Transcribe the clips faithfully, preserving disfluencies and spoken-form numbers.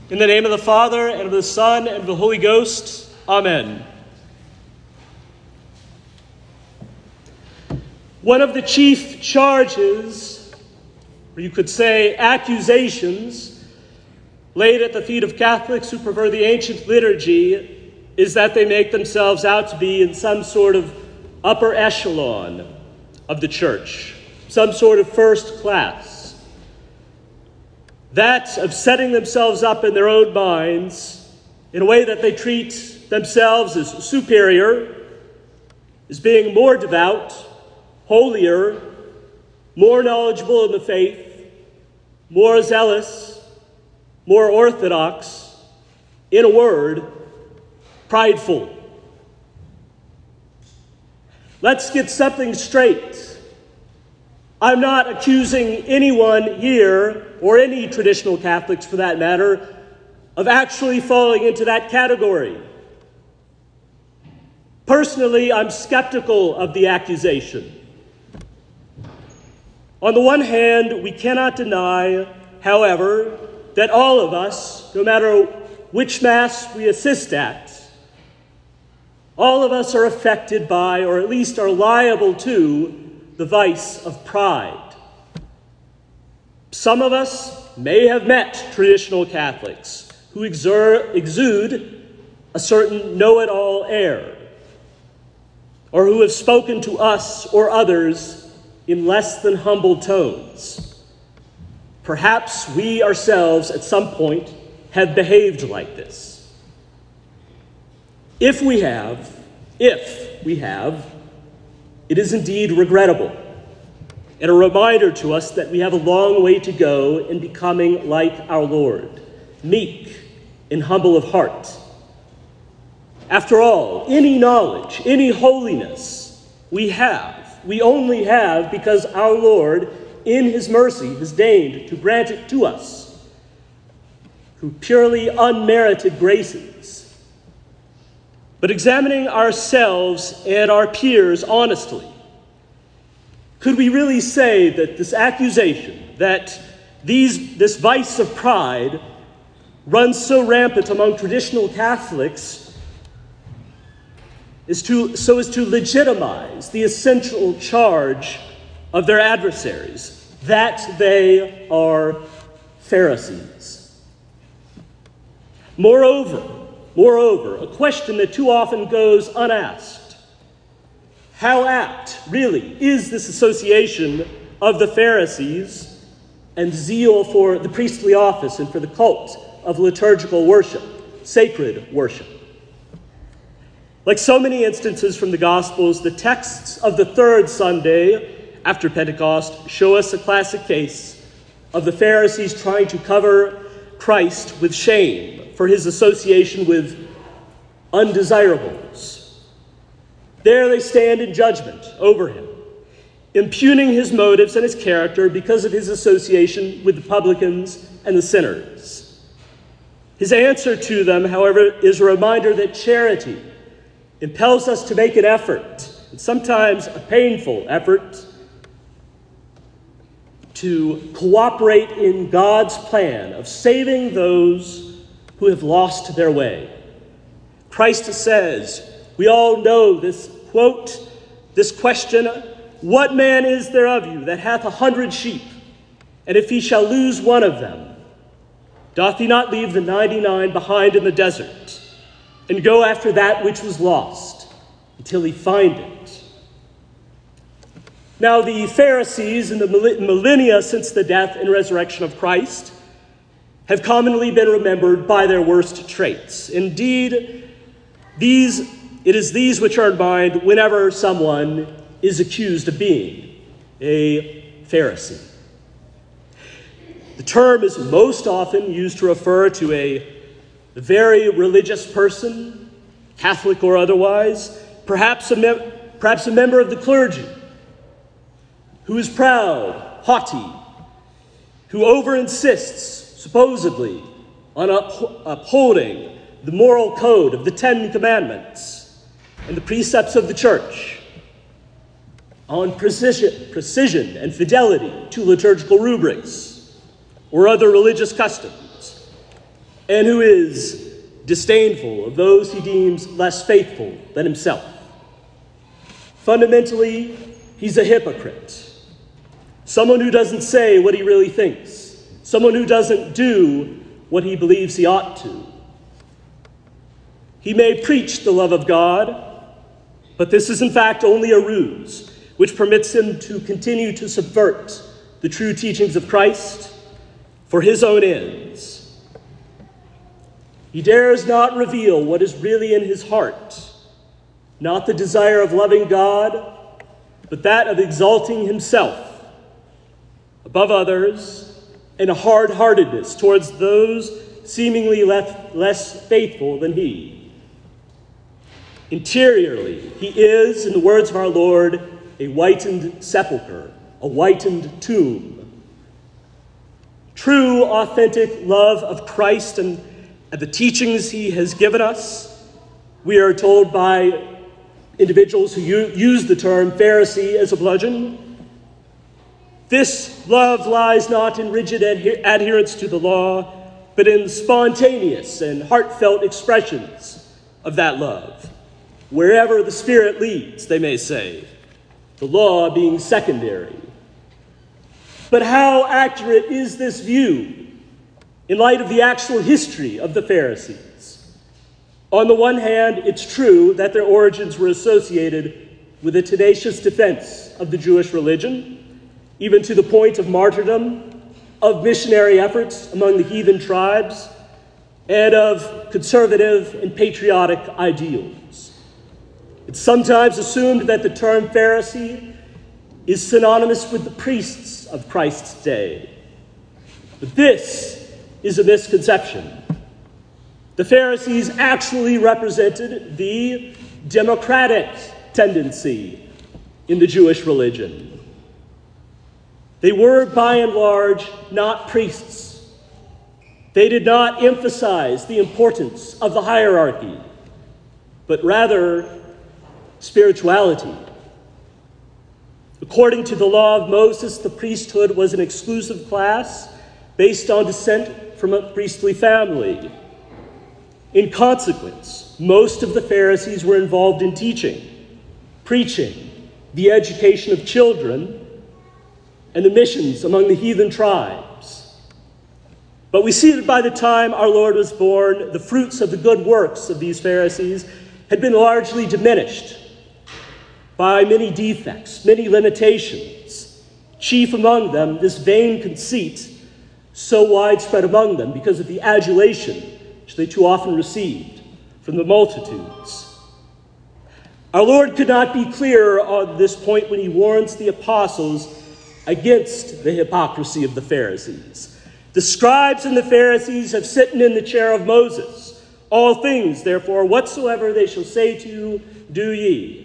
In the name of the Father, and of the Son, and of the Holy Ghost. Amen. One of the chief charges, or you could say accusations, laid at the feet of Catholics who prefer the ancient liturgy is that they make themselves out to be in some sort of upper echelon of the church, some sort of first class. That of setting themselves up in their own minds in a way that they treat themselves as superior, as being more devout, holier, more knowledgeable in the faith, more zealous, more orthodox, in a word, prideful. Let's get something straight. I'm not accusing anyone here, or any traditional Catholics for that matter, of actually falling into that category. Personally, I'm skeptical of the accusation. On the one hand, we cannot deny, however, that all of us, no matter which Mass we assist at, all of us are affected by, or at least are liable to, the vice of pride. Some of us may have met traditional Catholics who exer- exude a certain know-it-all air, or who have spoken to us or others in less than humble tones. Perhaps we ourselves at some point have behaved like this. If we have, if we have, it is indeed regrettable, and a reminder to us that we have a long way to go in becoming like our Lord, meek and humble of heart. After all, any knowledge, any holiness we have, we only have because our Lord, in his mercy, has deigned to grant it to us through purely unmerited graces. But examining ourselves and our peers honestly, could we really say that this accusation, that these, this vice of pride runs so rampant among traditional Catholics is to, so as to legitimize the essential charge of their adversaries, that they are Pharisees? Moreover, Moreover, a question that too often goes unasked: how apt, really, is this association of the Pharisees and zeal for the priestly office and for the cult of liturgical worship, sacred worship? Like so many instances from the Gospels, the texts of the third Sunday after Pentecost show us a classic case of the Pharisees trying to cover Christ with shame for his association with undesirables. There they stand in judgment over him, impugning his motives and his character because of his association with the publicans and the sinners. His answer to them, however, is a reminder that charity impels us to make an effort, and sometimes a painful effort, to cooperate in God's plan of saving those who have lost their way. Christ says, we all know this quote, this question, "What man is there of you that hath a hundred sheep, and if he shall lose one of them, doth he not leave the ninety-nine behind in the desert, and go after that which was lost, until he find it?" Now, the Pharisees in the millennia since the death and resurrection of Christ have commonly been remembered by their worst traits. Indeed, these it is these which are in mind whenever someone is accused of being a Pharisee. The term is most often used to refer to a very religious person, Catholic or otherwise, perhaps a, mem- perhaps a member of the clergy, who is proud, haughty, who over-insists, supposedly, on up- upholding the moral code of the Ten Commandments and the precepts of the Church, on precision, precision and fidelity to liturgical rubrics or other religious customs. and who is disdainful of those he deems less faithful than himself. Fundamentally, he's a hypocrite, someone who doesn't say what he really thinks, someone who doesn't do what he believes he ought to. He may preach the love of God, but this is in fact only a ruse, which permits him to continue to subvert the true teachings of Christ for his own ends. He dares not reveal what is really in his heart, not the desire of loving God, but that of exalting himself above others and a hard-heartedness towards those seemingly less, less faithful than he. Interiorly, he is, in the words of our Lord, a whitened sepulchre, a whitened tomb. True, authentic love of Christ and the teachings he has given us, we are told by individuals who use the term Pharisee as a bludgeon. This love lies not in rigid adher- adherence to the law, but in spontaneous and heartfelt expressions of that love. Wherever the Spirit leads, they may say, the law being secondary. But how accurate is this view in light of the actual history of the Pharisees? On the one hand, it's true that their origins were associated with a tenacious defense of the Jewish religion, even to the point of martyrdom, of missionary efforts among the heathen tribes, and of conservative and patriotic ideals. It's sometimes assumed that the term Pharisee is synonymous with the priests of Christ's day. But this is a misconception. The Pharisees actually represented the democratic tendency in the Jewish religion. They were, by and large, not priests. They did not emphasize the importance of the hierarchy, but rather spirituality. According to the law of Moses, the priesthood was an exclusive class based on descent from a priestly family. In consequence, most of the Pharisees were involved in teaching, preaching, the education of children, and the missions among the heathen tribes. But we see that by the time our Lord was born, the fruits of the good works of these Pharisees had been largely diminished by many defects, many limitations. Chief among them, this vain conceit, so widespread among them because of the adulation which they too often received from the multitudes. Our Lord could not be clearer on this point when he warns the apostles against the hypocrisy of the Pharisees. The scribes and the Pharisees have sitten in the chair of Moses. All things, therefore, whatsoever they shall say to you, do ye.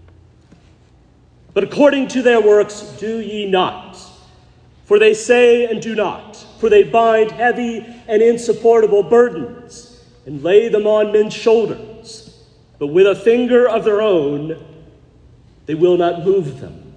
But according to their works, do ye not. For they say and do not. For they bind heavy and insupportable burdens and lay them on men's shoulders. But with a finger of their own, they will not move them.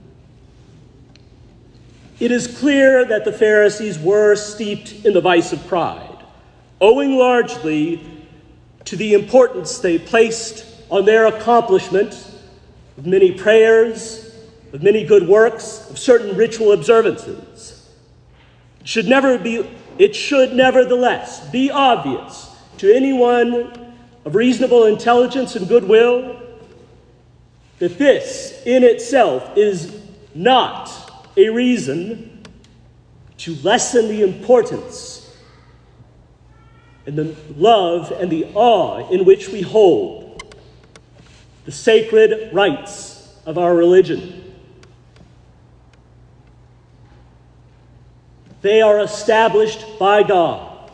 It is clear that the Pharisees were steeped in the vice of pride, owing largely to the importance they placed on their accomplishment of many prayers, of many good works, of certain ritual observances. It should never be, it should nevertheless be obvious to anyone of reasonable intelligence and goodwill that this in itself is not a reason to lessen the importance and the love and the awe in which we hold the sacred rites of our religion. They are established by God.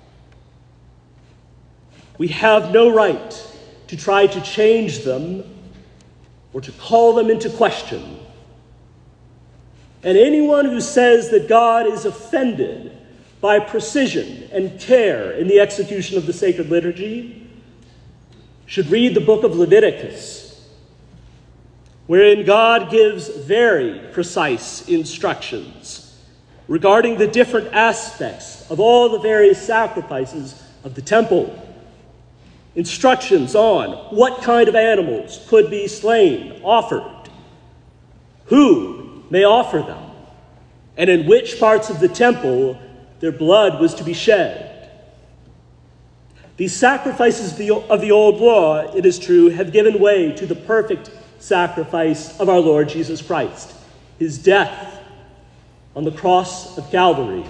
We have no right to try to change them or to call them into question. And anyone who says that God is offended by precision and care in the execution of the sacred liturgy should read the book of Leviticus, wherein God gives very precise instructions regarding the different aspects of all the various sacrifices of the temple, instructions on what kind of animals could be slain, offered, who may offer them, and in which parts of the temple their blood was to be shed. These sacrifices of the, of the old law, it is true, have given way to the perfect sacrifice of our Lord Jesus Christ, his death on the cross of Calvary,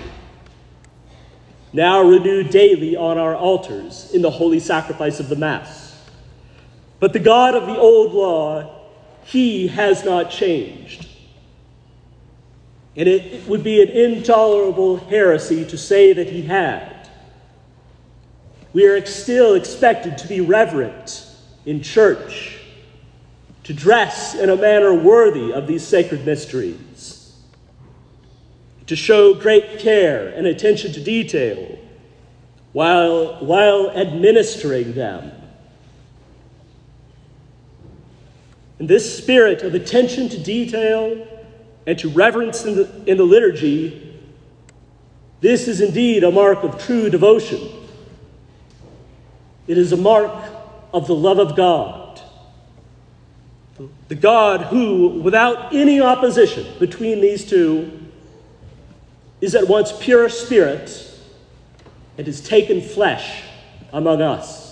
now renewed daily on our altars in the holy sacrifice of the Mass. But the God of the old law, he has not changed. And it, it would be an intolerable heresy to say that he had. We are still expected to be reverent in church, to dress in a manner worthy of these sacred mysteries, to show great care and attention to detail while, while administering them. And this spirit of attention to detail and to reverence in the, in the liturgy, this is indeed a mark of true devotion. It is a mark of the love of God. The God who, without any opposition between these two, is at once pure spirit and has taken flesh among us.